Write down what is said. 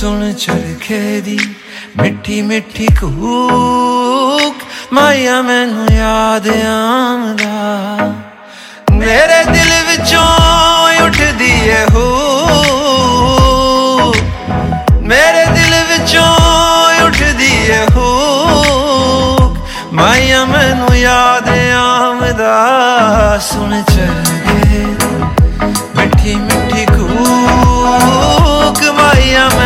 सुन चरखे दी मिठी मिठी कूक माया मैनू याद आंदा मेरे दिल विचों उठदी है हूक मेरे दिल विचों उठदी है हूक माया मैनू याद आंदा सुन चरखे दी मिठी मिठी कूक माया